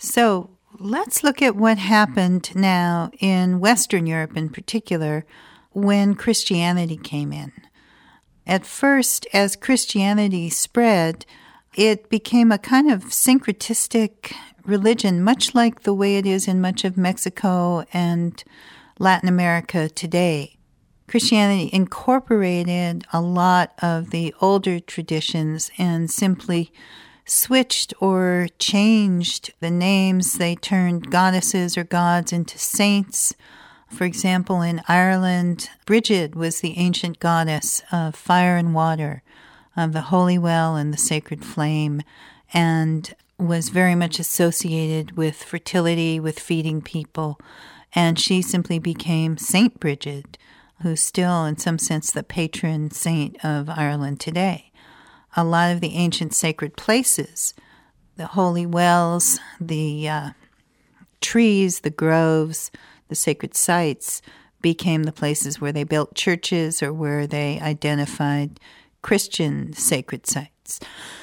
So let's look at what happened now in Western Europe in particular when Christianity came in. At first, as Christianity spread, it became a kind of syncretistic religion, much like the way it is in much of Mexico and Latin America today. Christianity incorporated a lot of the older traditions and simply switched or changed the names. They turned goddesses or gods into saints. For example, in Ireland, Brigid was the ancient goddess of fire and water, of the holy well and the sacred flame, and was very much associated with fertility, with feeding people. And she simply became Saint Brigid, who's still, in some sense, the patron saint of Ireland today. A lot of the ancient sacred places, the holy wells, the trees, the groves, the sacred sites, became the places where they built churches or where they identified Christian sacred sites.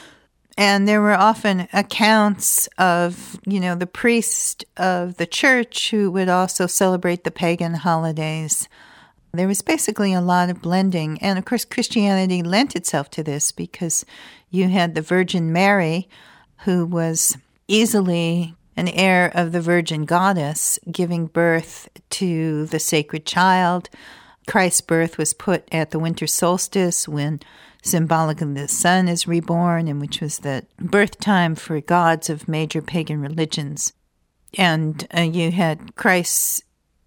And there were often accounts of, the priest of the church who would also celebrate the pagan holidays. There was basically a lot of blending. And of course, Christianity lent itself to this because you had the Virgin Mary, who was easily an heir of the Virgin Goddess, giving birth to the sacred child. Christ's birth was put at the winter solstice when symbolically the sun is reborn, and which was the birth time for gods of major pagan religions. And you had Christ's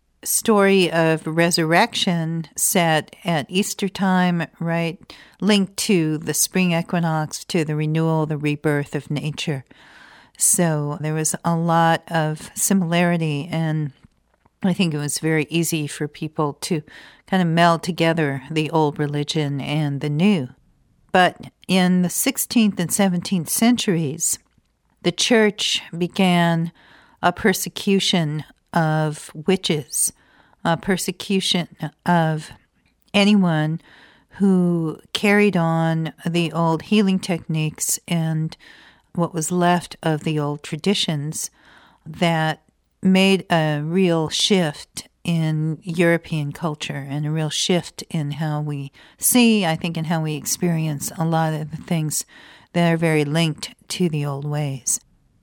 story of resurrection set at Easter time, right, linked to the spring equinox, to the renewal, the rebirth of nature. So there was a lot of similarity, and I think it was very easy for people to kind of meld together the old religion and the new. But in the 16th and 17th centuries, the church began a persecution of witches, a persecution of anyone who carried on the old healing techniques and what was left of the old traditions that made a real shift in European culture and a real shift in how we see, I think, and how we experience a lot of the things that are very linked to the old ways.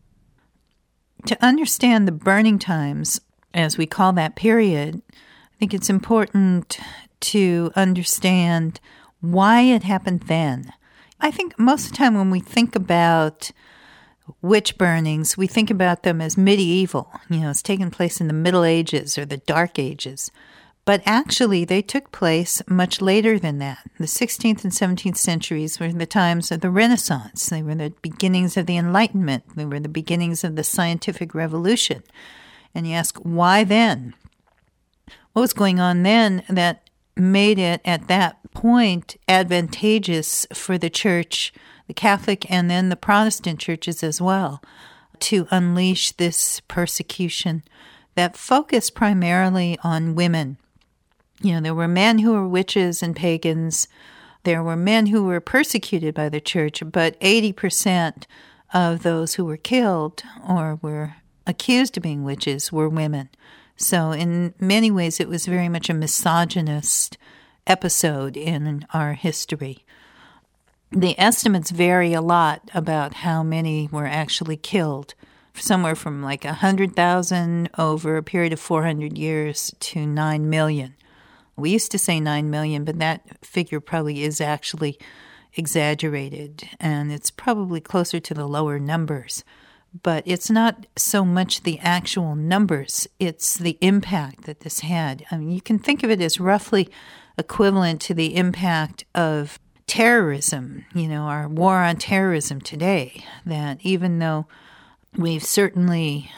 To understand the burning times, as we call that period, I think it's important to understand why it happened then. I think most of the time when we think about witch burnings, we think about them as medieval. It's taken place in the Middle Ages or the Dark Ages. But actually, they took place much later than that. The 16th and 17th centuries were the times of the Renaissance. They were the beginnings of the Enlightenment. They were the beginnings of the scientific revolution. And you ask, why then? What was going on then that made it at that point advantageous for the church, the Catholic and then the Protestant churches as well, to unleash this persecution that focused primarily on women? There were men who were witches and pagans. There were men who were persecuted by the church, but 80% of those who were killed or were accused of being witches were women. So in many ways, it was very much a misogynist episode in our history. The estimates vary a lot about how many were actually killed, somewhere from like 100,000 over a period of 400 years to 9 million. We used to say 9 million, but that figure probably is actually exaggerated, and it's probably closer to the lower numbers. But it's not so much the actual numbers, it's the impact that this had. I mean, you can think of it as roughly equivalent to the impact of terrorism, our war on terrorism today, that even though we've certainly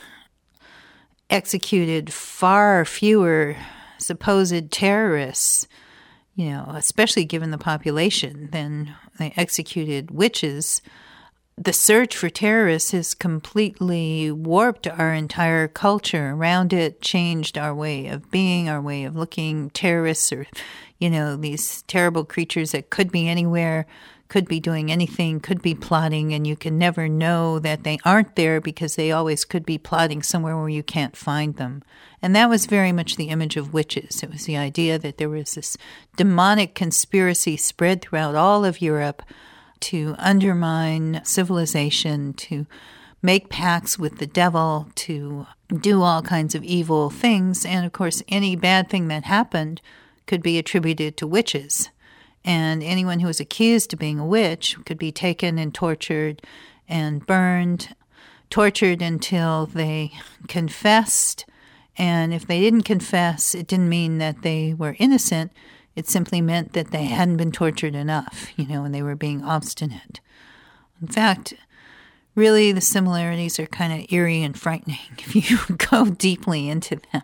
executed far fewer supposed terrorists, especially given the population, than they executed witches, the search for terrorists has completely warped our entire culture around it, changed our way of being, our way of looking. Terrorists are, these terrible creatures that could be anywhere, could be doing anything, could be plotting, and you can never know that they aren't there because they always could be plotting somewhere where you can't find them. And that was very much the image of witches. It was the idea that there was this demonic conspiracy spread throughout all of Europe to undermine civilization, to make pacts with the devil, to do all kinds of evil things. And of course, any bad thing that happened could be attributed to witches. And anyone who was accused of being a witch could be taken and tortured and burned, tortured until they confessed. And if they didn't confess, it didn't mean that they were innocent. It simply meant that they hadn't been tortured enough, and they were being obstinate. In fact, really the similarities are kind of eerie and frightening if you go deeply into them.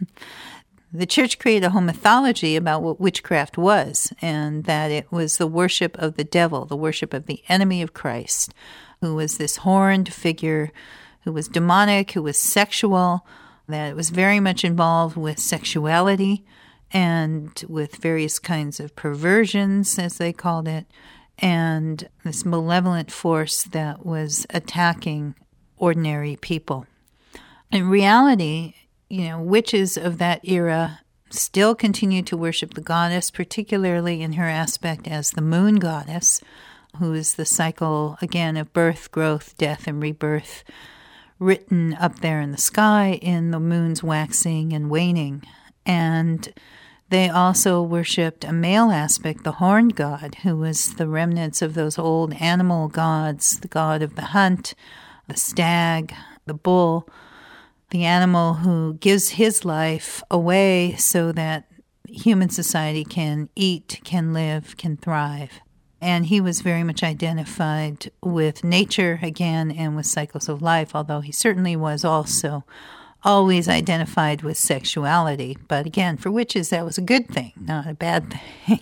The church created a whole mythology about what witchcraft was, and that it was the worship of the devil, the worship of the enemy of Christ, who was this horned figure, who was demonic, who was sexual, that it was very much involved with sexuality and with various kinds of perversions, as they called it, and this malevolent force that was attacking ordinary people. In reality, witches of that era still continue to worship the goddess, particularly in her aspect as the moon goddess, who is the cycle, again, of birth, growth, death, and rebirth, written up there in the sky in the moon's waxing and waning. And they also worshipped a male aspect, the horned god, who was the remnants of those old animal gods, the god of the hunt, the stag, the bull, the animal who gives his life away so that human society can eat, can live, can thrive. And he was very much identified with nature again and with cycles of life, although he certainly was also always identified with sexuality. But again, for witches, that was a good thing, not a bad thing.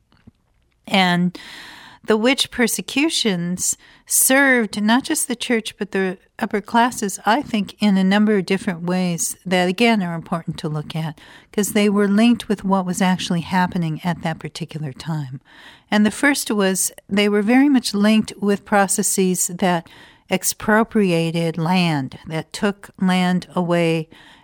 And the witch persecutions served not just the church, but the upper classes, I think, in a number of different ways that, again, are important to look at because they were linked with what was actually happening at that particular time. And the first was they were very much linked with processes that expropriated land, that took land away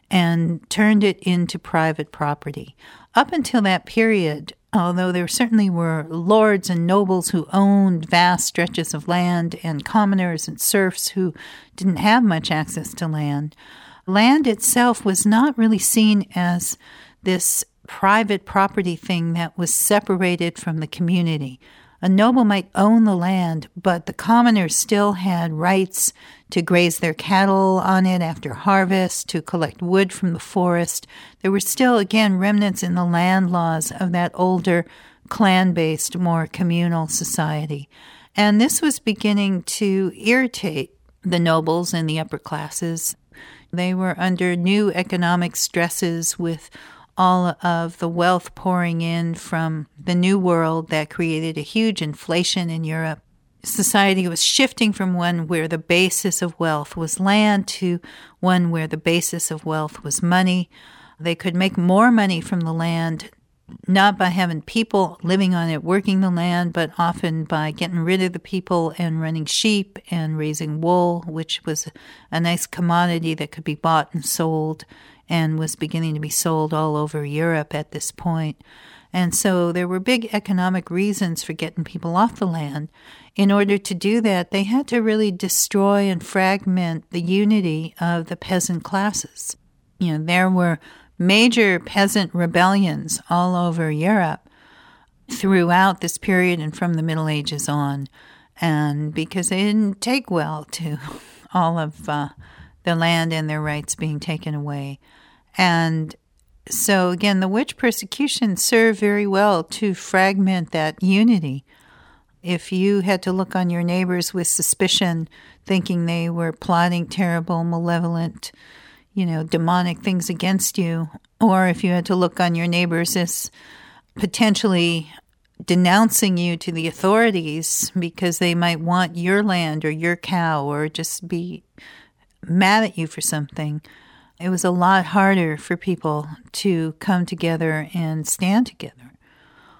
and turned it into private property. Up until that period, although there certainly were lords and nobles who owned vast stretches of land and commoners and serfs who didn't have much access to land, land itself was not really seen as this private property thing that was separated from the community. A noble might own the land, but the commoners still had rights to graze their cattle on it after harvest, to collect wood from the forest. There were still, again, remnants in the land laws of that older clan-based, more communal society. And this was beginning to irritate the nobles and the upper classes. They were under new economic stresses with all of the wealth pouring in from the New World that created a huge inflation in Europe. Society was shifting from one where the basis of wealth was land to one where the basis of wealth was money. They could make more money from the land, not by having people living on it working the land, but often by getting rid of the people and running sheep and raising wool, which was a nice commodity that could be bought and sold and was beginning to be sold all over Europe at this point. And so there were big economic reasons for getting people off the land. In order to do that, they had to really destroy and fragment the unity of the peasant classes. There were major peasant rebellions all over Europe throughout this period and from the Middle Ages on, and because they didn't take well to all of the land and their rights being taken away. And so, again, the witch persecution served very well to fragment that unity. If you had to look on your neighbors with suspicion, thinking they were plotting terrible, malevolent, demonic things against you, or if you had to look on your neighbors as potentially denouncing you to the authorities because they might want your land or your cow or just be mad at you for something, it was a lot harder for people to come together and stand together.